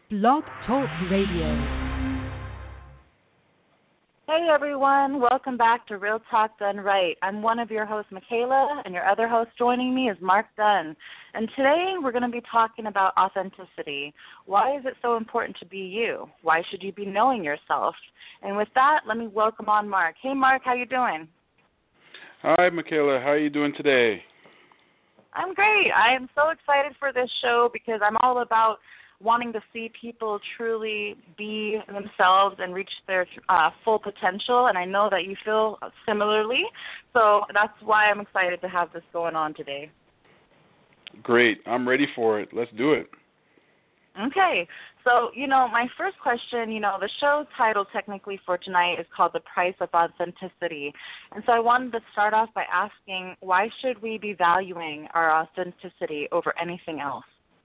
Blog Talk Radio. Hey everyone, welcome back to Real Talk Done Right. I'm one of your hosts, Michaela, and your other host joining me is Mark Dunn. And today we're going to be talking about authenticity. Why is it so important to be you? Why should you be knowing yourself? And with that, let me welcome on Mark. Hey Mark, how you doing? Hi Michaela, how are you doing today? I'm great. I am so excited for this show because I'm all about wanting to see people truly be themselves and reach their full potential, and I know that you feel similarly, so that's why I'm excited to have this going on today. Great. I'm ready for it. Let's do it. Okay. So, my first question, the show's title technically for tonight is called The Price of Authenticity. And so I wanted to start off by asking, why should we be valuing our authenticity over anything else?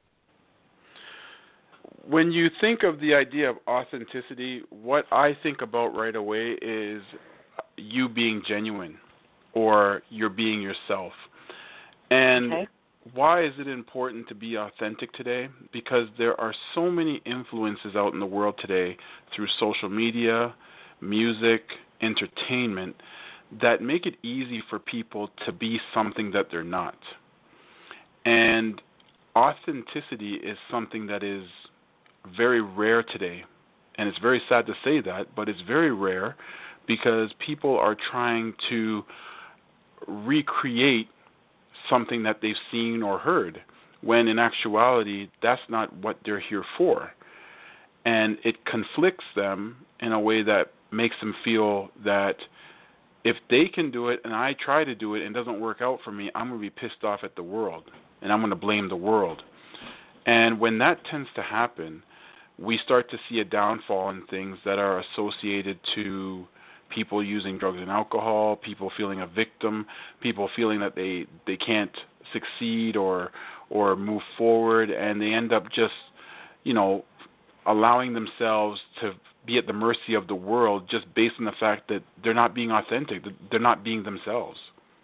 When you think of the idea of authenticity, what I think about right away is you being genuine or you're being yourself. And why is it important to be authentic today? Because there are so many influences out in the world today through social media, music, entertainment that make it easy for people to be something that they're not. And authenticity is something that is very rare today, and it's very sad to say that, but it's very rare because people are trying to recreate something that they've seen or heard, when in actuality that's not what they're here for. And it conflicts them in a way that makes them feel that if they can do it and I try to do it and it doesn't work out for me, I'm going to be pissed off at the world and I'm going to blame the world. And when that tends to happen, we start to see a downfall in things that are associated to people using drugs and alcohol, people feeling a victim, people feeling that they can't succeed or move forward, and they end up just, allowing themselves to be at the mercy of the world just based on the fact that they're not being authentic, that they're not being themselves.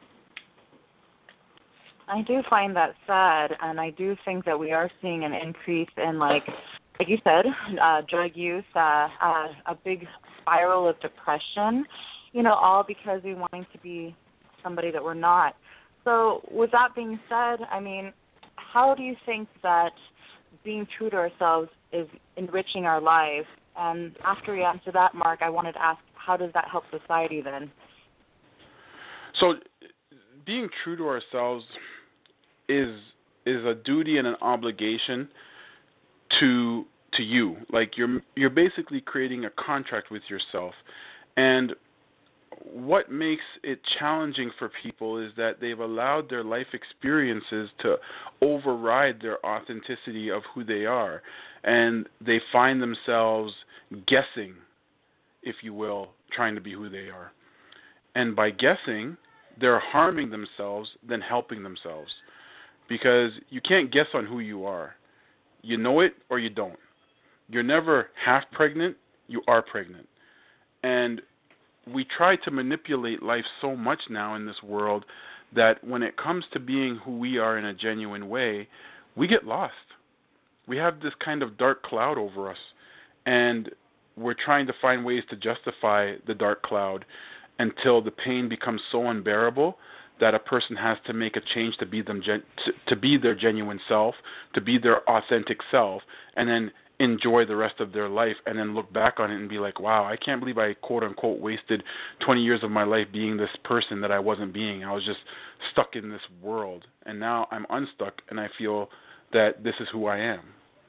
I do find that sad, and I do think that we are seeing an increase in, like you said, drug use, a big spiral of depression, all because we're wanting to be somebody that we're not. So with that being said, how do you think that being true to ourselves is enriching our lives? And after you answer that, Mark, I wanted to ask, how does that help society then? So being true to ourselves is a duty and an obligation to you. Like you're basically creating a contract with yourself. And what makes it challenging for people is that they've allowed their life experiences to override their authenticity of who they are. And they find themselves guessing, if you will, trying to be who they are. And by guessing, they're harming themselves than helping themselves. Because you can't guess on who you are. You know it or you don't. You're never half pregnant, you are pregnant. And we try to manipulate life so much now in this world that when it comes to being who we are in a genuine way, we get lost. We have this kind of dark cloud over us, and we're trying to find ways to justify the dark cloud until the pain becomes so unbearable that a person has to make a change to be to be their genuine self, to be their authentic self, and then enjoy the rest of their life and then look back on it and be like, wow, I can't believe I quote-unquote wasted 20 years of my life being this person that I wasn't being. I was just stuck in this world. And now I'm unstuck and I feel that this is who I am.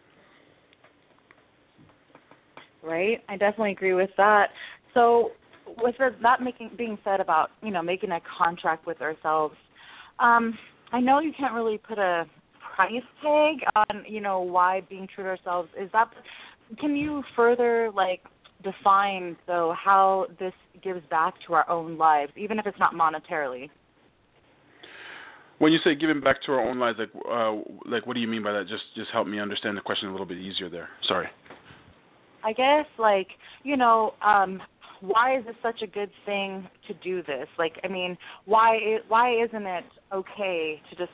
Right. I definitely agree with that. So with that being said about, making a contract with ourselves, I know you can't really put a price tag on, why being true to ourselves is that. Can you further, define, though, how this gives back to our own lives, even if it's not monetarily? When you say giving back to our own lives, what do you mean by that? Just help me understand the question a little bit easier there. Sorry. I guess, why is it such a good thing to do this? Why isn't it okay to just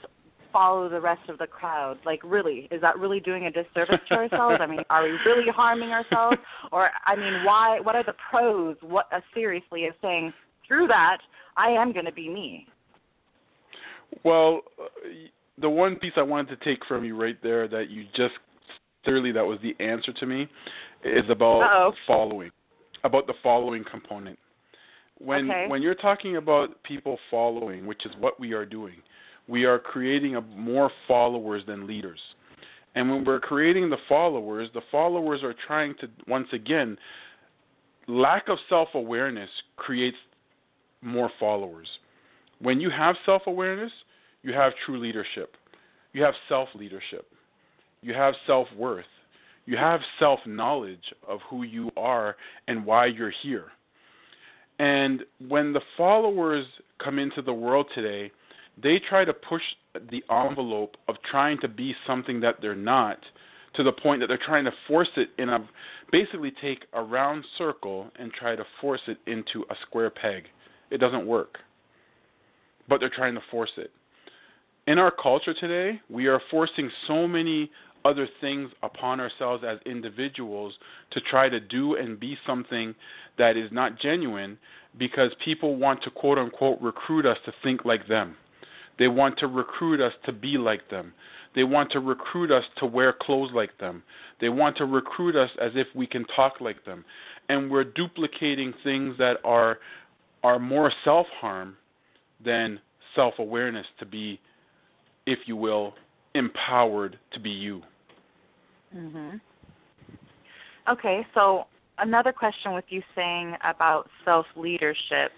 follow the rest of the crowd? Like, really, is that really doing a disservice to ourselves? I mean, are we really harming ourselves? Or, I mean, why? What are the pros, seriously, of saying, through that, I am going to be me? Well, the one piece I wanted to take from you right there that you just clearly that was the answer to me is about following, about the following component. When you're talking about people following, which is what we are doing, we are creating more followers than leaders. And when we're creating the followers are trying to, once again, lack of self-awareness creates more followers. When you have self-awareness, you have true leadership. You have self-leadership. You have self-worth. You have self-knowledge of who you are and why you're here. And when the followers come into the world today, they try to push the envelope of trying to be something that they're not, to the point that they're trying to force it basically take a round circle and try to force it into a square peg. It doesn't work. But they're trying to force it. In our culture today, we are forcing so many other things upon ourselves as individuals to try to do and be something that is not genuine, because people want to, quote unquote, recruit us to think like them. They want to recruit us to be like them. They want to recruit us to wear clothes like them. They want to recruit us as if we can talk like them. And we're duplicating things that are more self-harm than self-awareness to be, if you will, empowered to be you. Mhm. Okay, so another question with you saying about self-leadership.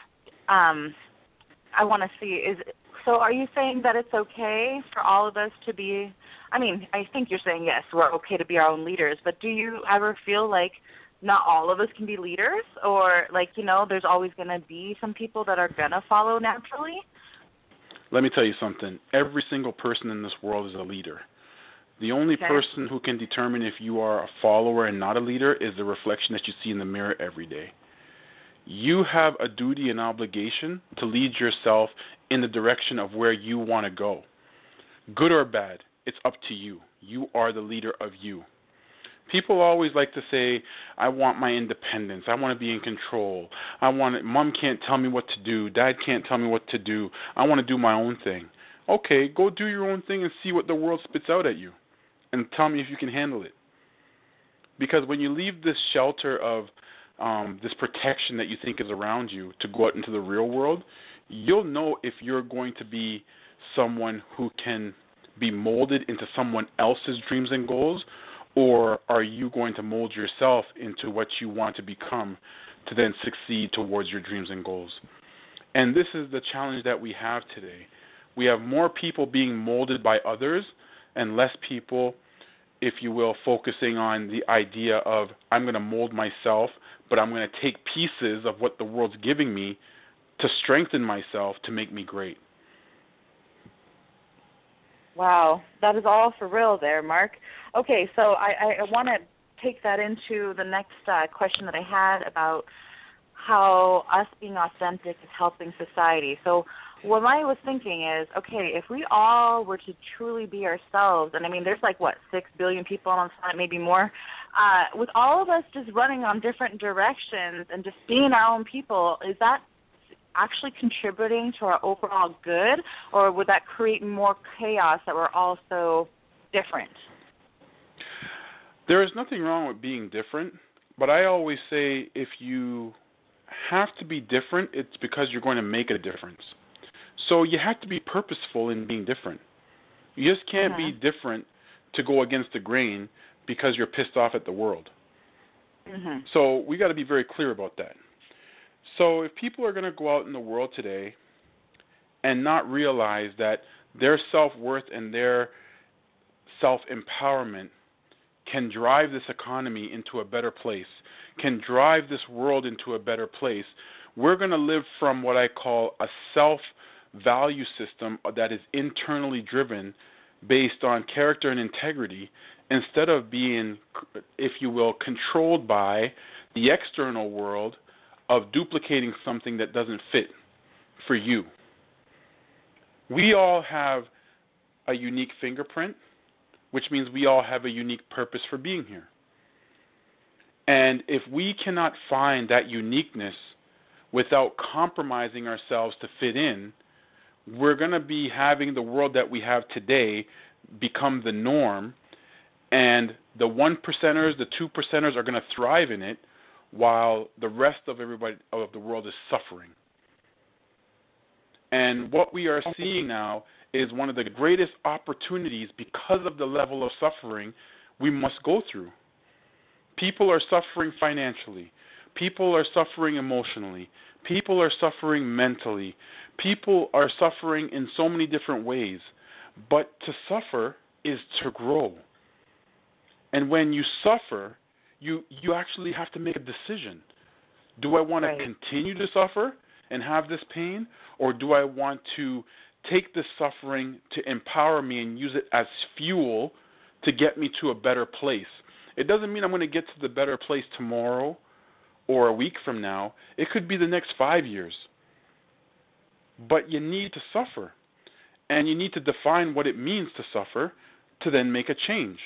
I want to see, so are you saying that it's okay for all of us to be, I mean, I think you're saying yes, we're okay to be our own leaders, but do you ever feel like not all of us can be leaders? Or, like, you know, there's always going to be some people that are going to follow naturally? Let me tell you something. Every single person in this world is a leader. The only person who can determine if you are a follower and not a leader is the reflection that you see in the mirror every day. You have a duty and obligation to lead yourself in the direction of where you want to go. Good or bad, it's up to you. You are the leader of you. People always like to say, I want my independence. I want to be in control. Mom can't tell me what to do. Dad can't tell me what to do. I want to do my own thing. Okay, go do your own thing and see what the world spits out at you. And tell me if you can handle it. Because when you leave this shelter of this protection that you think is around you to go out into the real world, you'll know if you're going to be someone who can be molded into someone else's dreams and goals, or are you going to mold yourself into what you want to become to then succeed towards your dreams and goals. And this is the challenge that we have today. We have more people being molded by others and less people, if you will, focusing on the idea of I'm going to mold myself, but I'm going to take pieces of what the world's giving me to strengthen myself to make me great. Wow, that is all for real there, Mark. Okay, so I want to take that into the next question that I had about how us being authentic is helping society. So what I was thinking is, okay, if we all were to truly be ourselves, and I mean there's 6 billion people on the planet, maybe more, with all of us just running on different directions and just being our own people, is that actually contributing to our overall good, or would that create more chaos that we're all so different? There is nothing wrong with being different, but I always say if you have to be different, it's because you're going to make a difference. So you have to be purposeful in being different. You just can't be different to go against the grain because you're pissed off at the world. So we got to be very clear about that. So if people are going to go out in the world today and not realize that their self-worth and their self-empowerment can drive this economy into a better place, can drive this world into a better place, we're going to live from what I call a self-value system that is internally driven based on character and integrity, instead of being, if you will, controlled by the external world of duplicating something that doesn't fit for you. We all have a unique fingerprint, which means we all have a unique purpose for being here. And if we cannot find that uniqueness without compromising ourselves to fit in, we're going to be having the world that we have today become the norm, and the 1%ers, the 2%ers are going to thrive in it, while the rest of everybody of the world is suffering. And what we are seeing now is one of the greatest opportunities because of the level of suffering we must go through. People are suffering financially. People are suffering emotionally. People are suffering mentally. People are suffering in so many different ways. But to suffer is to grow. And when you suffer, you actually have to make a decision. Do I want to continue to suffer and have this pain, or do I want to take this suffering to empower me and use it as fuel to get me to a better place? It doesn't mean I'm going to get to the better place tomorrow or a week from now. It could be the next 5 years. But you need to suffer, and you need to define what it means to suffer to then make a change.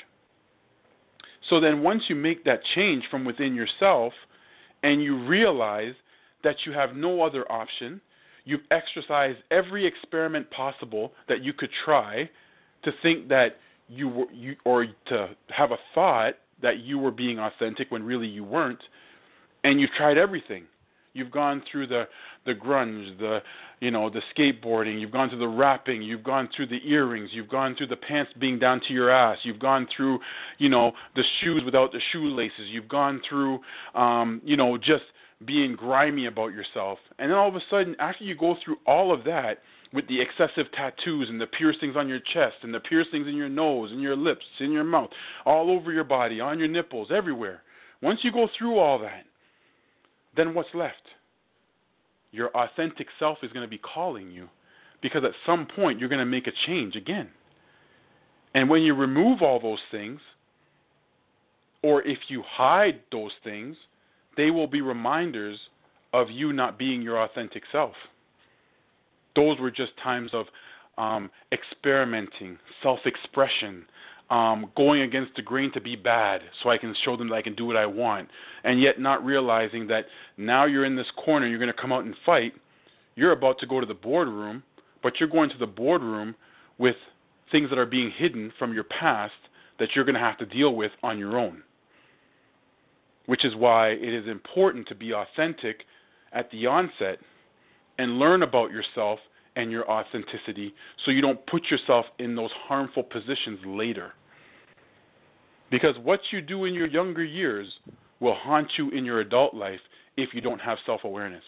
So then once you make that change from within yourself and you realize that you have no other option, you've exercised every experiment possible that you could try to think that or to have a thought that you were being authentic when really you weren't, and you've tried everything. You've gone through the grunge, the skateboarding, you've gone through the rapping, you've gone through the earrings, you've gone through the pants being down to your ass, you've gone through, the shoes without the shoelaces, you've gone through, just being grimy about yourself. And then all of a sudden, after you go through all of that, with the excessive tattoos and the piercings on your chest and the piercings in your nose and your lips, in your mouth, all over your body, on your nipples, everywhere. Once you go through all that, then what's left? Your authentic self is going to be calling you, because at some point you're going to make a change again. And when you remove all those things, or if you hide those things, they will be reminders of you not being your authentic self. Those were just times of experimenting, self-expression, going against the grain to be bad so I can show them that I can do what I want, and yet not realizing that now you're in this corner, you're going to come out and fight. You're about to go to the boardroom, but you're going to the boardroom with things that are being hidden from your past that you're going to have to deal with on your own, which is why it is important to be authentic at the onset and learn about yourself and your authenticity so you don't put yourself in those harmful positions later. Because what you do in your younger years will haunt you in your adult life if you don't have self-awareness.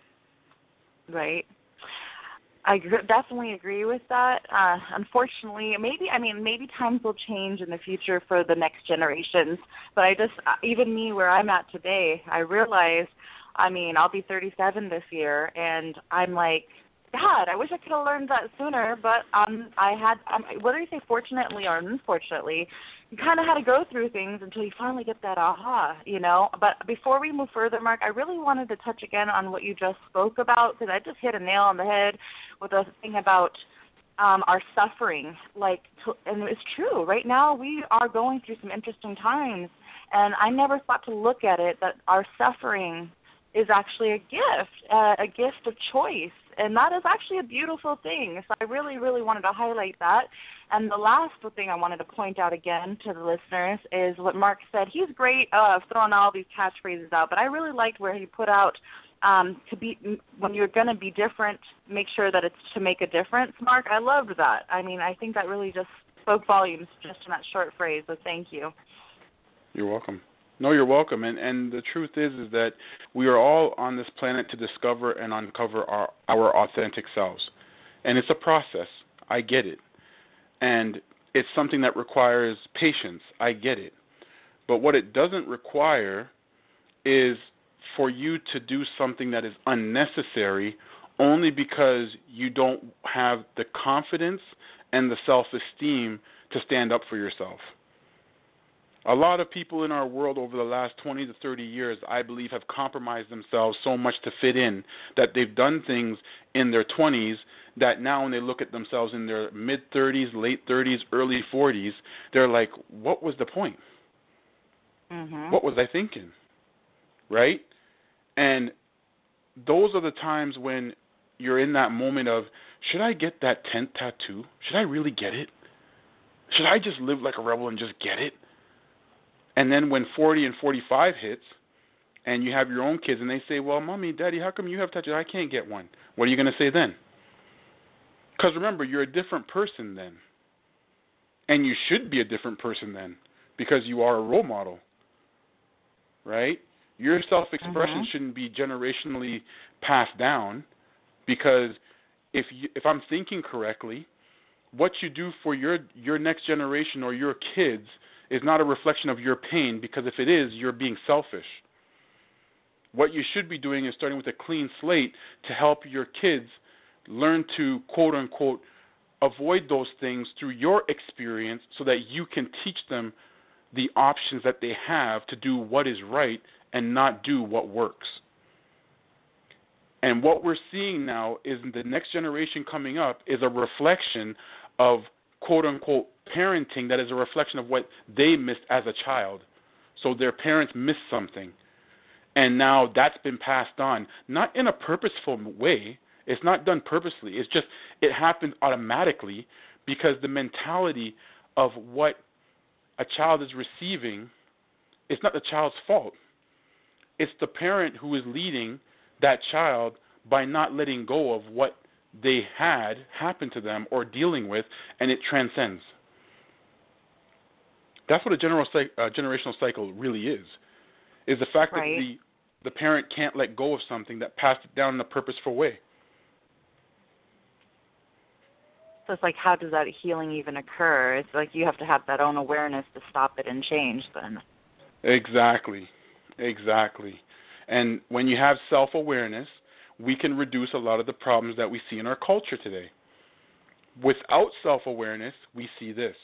Right. I definitely agree with that. Unfortunately, maybe times will change in the future for the next generations. But even me where I'm at today, I realize, I'll be 37 this year, and I'm like, God, I wish I could have learned that sooner. But whether you say fortunately or unfortunately, you kind of had to go through things until you finally get that aha, But before we move further, Mark, I really wanted to touch again on what you just spoke about, because I just hit a nail on the head with the thing about our suffering. And it's true. Right now we are going through some interesting times, and I never thought to look at it that our suffering is actually a gift of choice. And that is actually a beautiful thing. So I really, really wanted to highlight that. And the last thing I wanted to point out again to the listeners is what Mark said. He's great throwing all these catchphrases out, but I really liked where he put out when you're going to be different, make sure that it's to make a difference. Mark, I loved that. I think that really just spoke volumes just in that short phrase, so thank you. You're welcome. No, you're welcome. And the truth is that we are all on this planet to discover and uncover our authentic selves. And it's a process. I get it. And it's something that requires patience. I get it. But what it doesn't require is for you to do something that is unnecessary only because you don't have the confidence and the self-esteem to stand up for yourself. A lot of people in our world over the last 20 to 30 years, I believe, have compromised themselves so much to fit in that they've done things in their 20s that now when they look at themselves in their mid-30s, late 30s, early 40s, they're like, what was the point? Mm-hmm. What was I thinking? Right? And those are the times when you're in that moment of, should I get that 10th tattoo? Should I really get it? Should I just live like a rebel and just get it? And then when 40 and 45 hits, and you have your own kids, and they say, well, Mommy, Daddy, how come you have tattoos? I can't get one. What are you going to say then? Because remember, you're a different person then. And you should be a different person then, because you are a role model. Right? Your self-expression shouldn't be generationally passed down, because if I'm thinking correctly, what you do for your next generation or your kids is not a reflection of your pain, because if it is, you're being selfish. What you should be doing is starting with a clean slate to help your kids learn to, quote-unquote, avoid those things through your experience so that you can teach them the options that they have to do what is right and not do what works. And what we're seeing now is the next generation coming up is a reflection of, quote-unquote, parenting that is a reflection of what they missed as a child. So their parents missed something. And now that's been passed on, not in a purposeful way. It's not done purposely. It's just it happens automatically because the mentality of what a child is receiving, it's not the child's fault. It's the parent who is leading that child by not letting go of what they had happen to them or dealing with, and it transcends. That's what a generational cycle really is the fact that the parent can't let go of something that passed it down in a purposeful way. So it's like, how does that healing even occur? It's like you have to have that own awareness to stop it and change then. Exactly. And when you have self-awareness, we can reduce a lot of the problems that we see in our culture today. Without self-awareness, we see this.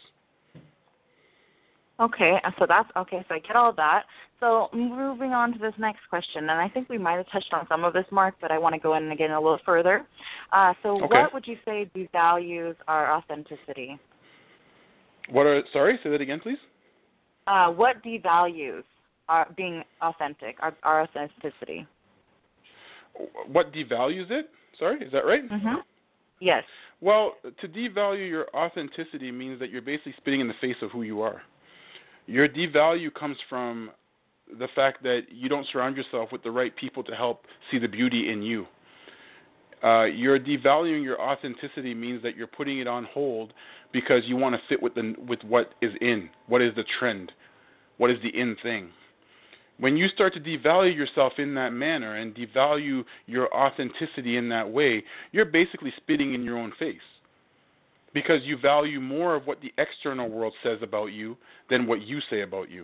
Okay, so I get all that. So moving on to this next question, and I think we might have touched on some of this, Mark, but I want to go in again a little further. What would you say devalues our authenticity? Sorry, say that again, please? What devalues our being authentic, our authenticity? What devalues it? Sorry, is that right? Mm-hmm. Yes. Well, to devalue your authenticity means that you're basically spitting in the face of who you are. Your devalue comes from the fact that you don't surround yourself with the right people to help see the beauty in you. You're devaluing your authenticity means that you're putting it on hold because you want to fit with what is in, what is the trend, what is the in thing. When you start to devalue yourself in that manner and devalue your authenticity in that way, you're basically spitting in your own face because you value more of what the external world says about you than what you say about you.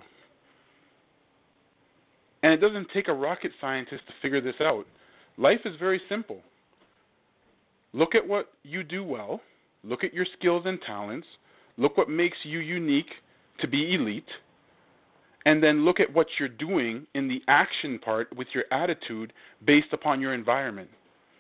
And it doesn't take a rocket scientist to figure this out. Life is very simple. Look at what you do well. Look at your skills and talents. Look what makes you unique to be elite. And then look at what you're doing in the action part with your attitude based upon your environment.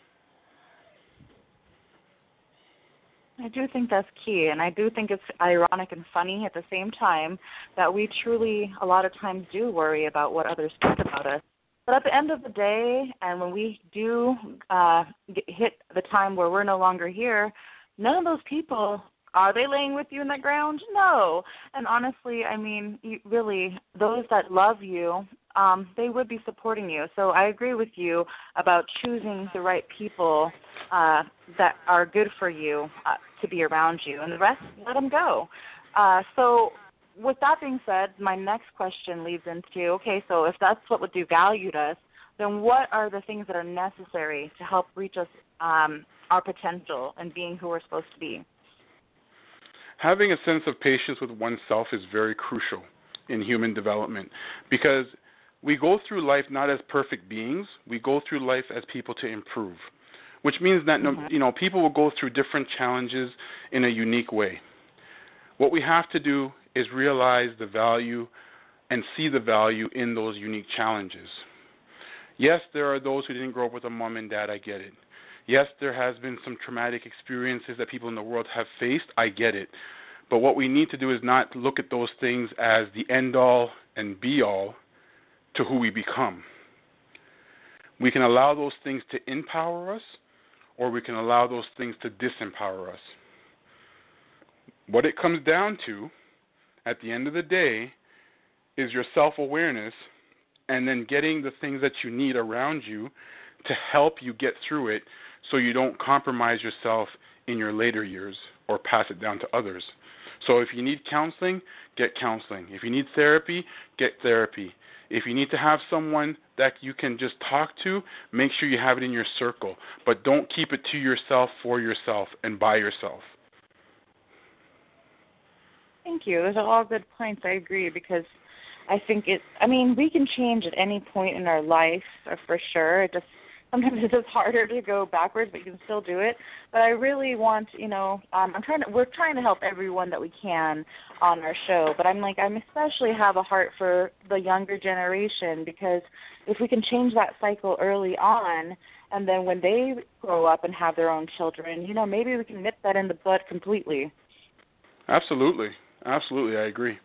I do think that's key, and I do think it's ironic and funny at the same time that we truly, a lot of times, do worry about what others think about us. But at the end of the day, and when we do hit the time where we're no longer here, none of those people, are they laying with you in the ground? No. And honestly, I mean, really, those that love you, they would be supporting you. So I agree with you about choosing the right people that are good for you to be around you. And the rest, let them go. So with that being said, my next question leads into, okay, so if that's what would devalue us, then what are the things that are necessary to help reach us our potential and being who we're supposed to be? Having a sense of patience with oneself is very crucial in human development because we go through life not as perfect beings. We go through life as people to improve, which means that people will go through different challenges in a unique way. What we have to do is realize the value and see the value in those unique challenges. Yes, there are those who didn't grow up with a mom and dad. I get it. Yes, there has been some traumatic experiences that people in the world have faced. I get it. But what we need to do is not look at those things as the end-all and be-all to who we become. We can allow those things to empower us, or we can allow those things to disempower us. What it comes down to, at the end of the day, is your self-awareness and then getting the things that you need around you to help you get through it so you don't compromise yourself in your later years or pass it down to others. So if you need counseling, get counseling. If you need therapy, get therapy. If you need to have someone that you can just talk to, make sure you have it in your circle. But don't keep it to yourself, for yourself, and by yourself. Thank you. Those are all good points. I agree, because I think we can change at any point in our life, for sure. It just sometimes it's just harder to go backwards, but you can still do it. But I really want, we're trying to help everyone that we can on our show. But I'm especially have a heart for the younger generation, because if we can change that cycle early on, and then when they grow up and have their own children, maybe we can nip that in the bud completely. Absolutely. Absolutely, I agree.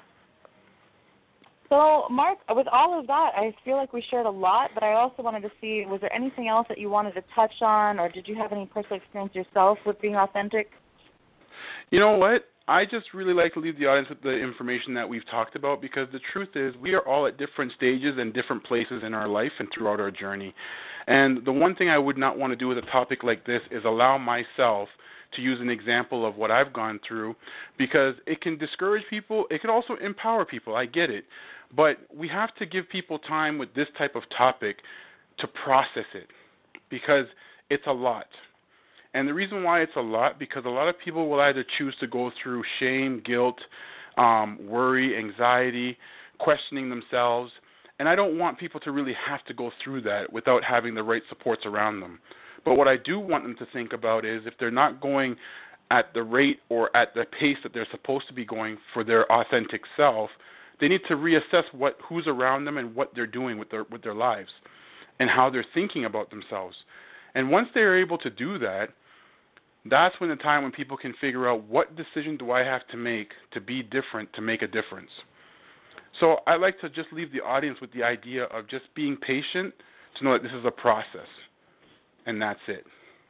So, Mark, with all of that, I feel like we shared a lot, but I also wanted to see, was there anything else that you wanted to touch on, or did you have any personal experience yourself with being authentic? You know what? I just really like to leave the audience with the information that we've talked about, because the truth is we are all at different stages and different places in our life and throughout our journey. And the one thing I would not want to do with a topic like this is allow myself to use an example of what I've gone through, because it can discourage people. It can also empower people. I get it. But we have to give people time with this type of topic to process it, because it's a lot. And the reason why it's a lot, because a lot of people will either choose to go through shame, guilt, worry, anxiety, questioning themselves. And I don't want people to really have to go through that without having the right supports around them. But what I do want them to think about is if they're not going at the rate or at the pace that they're supposed to be going for their authentic self, they need to reassess who's around them and what they're doing with their lives and how they're thinking about themselves. And once they're able to do that, that's when the time when people can figure out, what decision do I have to make to be different, to make a difference. So I like to just leave the audience with the idea of just being patient, to know that this is a process, and that's it.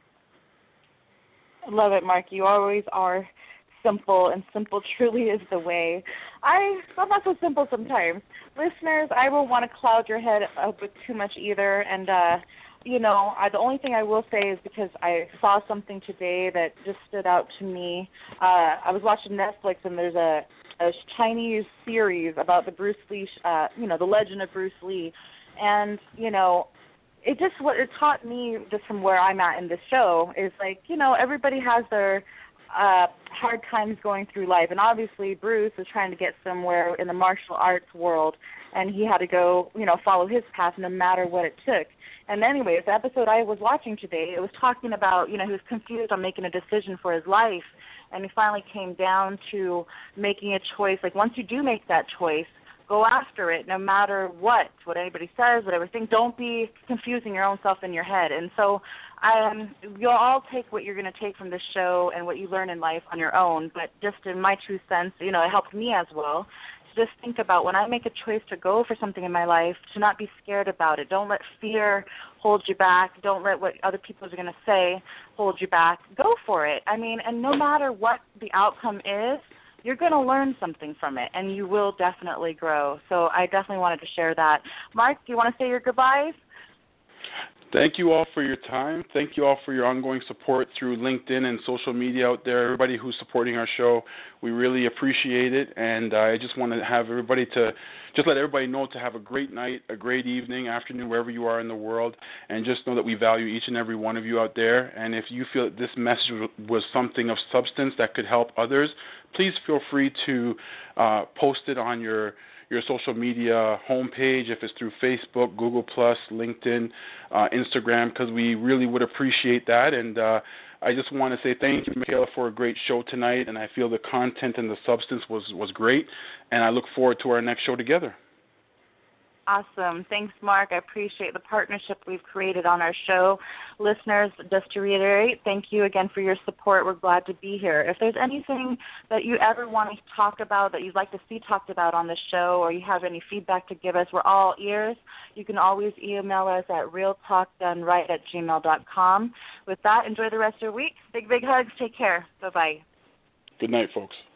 I love it, Mark. You always are simple, and simple truly is the way. I'm not so simple sometimes. Listeners, I won't want to cloud your head up with too much either, and the only thing I will say is, because I saw something today that just stood out to me. I was watching Netflix, and there's a Chinese series about the Bruce Lee, the legend of Bruce Lee. And, what it taught me, just from where I'm at in this show, is everybody has their hard times going through life. And obviously Bruce was trying to get somewhere in the martial arts world, and he had to go, follow his path no matter what it took. And anyways, the episode I was watching today, it was talking about, he was confused on making a decision for his life, and he finally came down to making a choice. Once you do make that choice, go after it no matter what anybody says, whatever thing. Don't be confusing your own self in your head. And so you'll all take what you're going to take from this show and what you learn in life on your own, but just in my true sense, it helped me as well. Just think about, when I make a choice to go for something in my life, to not be scared about it. Don't let fear hold you back. Don't let what other people are going to say hold you back. Go for it. And no matter what the outcome is, you're going to learn something from it, and you will definitely grow. So I definitely wanted to share that. Mark, do you want to say your goodbyes? Thank you all for your time. Thank you all for your ongoing support through LinkedIn and social media out there. Everybody who's supporting our show, we really appreciate it. And I just want to have everybody let everybody know to have a great night, a great evening, afternoon, wherever you are in the world. And just know that we value each and every one of you out there. And if you feel that this message was something of substance that could help others, please feel free to post it on your social media homepage, if it's through Facebook, Google+, LinkedIn, Instagram, because we really would appreciate that. And I just want to say thank you, Michaela, for a great show tonight, and I feel the content and the substance was great, and I look forward to our next show together. Awesome. Thanks, Mark. I appreciate the partnership we've created on our show. Listeners, just to reiterate, thank you again for your support. We're glad to be here. If there's anything that you ever want to talk about that you'd like to see talked about on the show, or you have any feedback to give us, we're all ears. You can always email us at realtalkdoneright@gmail.com. With that, enjoy the rest of your week. Big, big hugs. Take care. Bye-bye. Good night, folks.